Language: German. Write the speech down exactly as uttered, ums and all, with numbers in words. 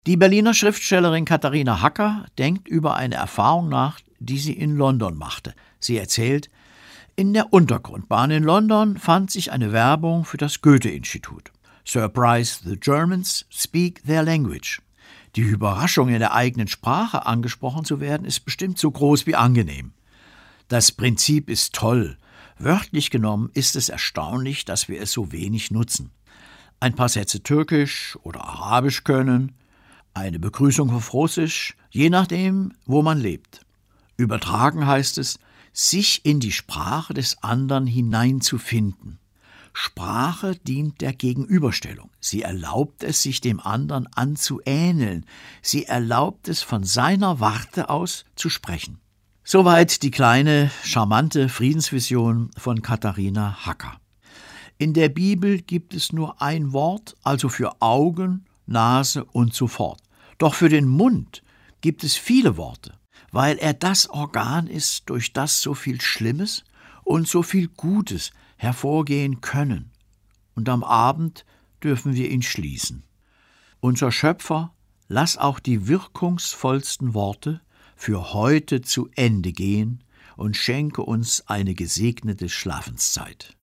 Die Berliner Schriftstellerin Katharina Hacker denkt über eine Erfahrung nach, die sie in London machte. Sie erzählt: In der Untergrundbahn in London fand sich eine Werbung für das Goethe-Institut. Surprise the Germans, speak their language. Die Überraschung, in der eigenen Sprache angesprochen zu werden, ist bestimmt so groß wie angenehm. Das Prinzip ist toll. Wörtlich genommen ist es erstaunlich, dass wir es so wenig nutzen. Ein paar Sätze Türkisch oder Arabisch können, eine Begrüßung auf Russisch, je nachdem, wo man lebt. Übertragen heißt es, sich in die Sprache des anderen hineinzufinden. Sprache dient der Gegenüberstellung. Sie erlaubt es, sich dem anderen anzuähneln. Sie erlaubt es, von seiner Warte aus zu sprechen. Soweit die kleine, charmante Friedensvision von Katharina Hacker. In der Bibel gibt es nur ein Wort, also für Augen, Nase und so fort. Doch für den Mund gibt es viele Worte, weil er das Organ ist, durch das so viel Schlimmes und so viel Gutes hervorgehen können. Und am Abend dürfen wir ihn schließen. Unser Schöpfer, lass auch die wirkungsvollsten Worte für heute zu Ende gehen und schenke uns eine gesegnete Schlafenszeit.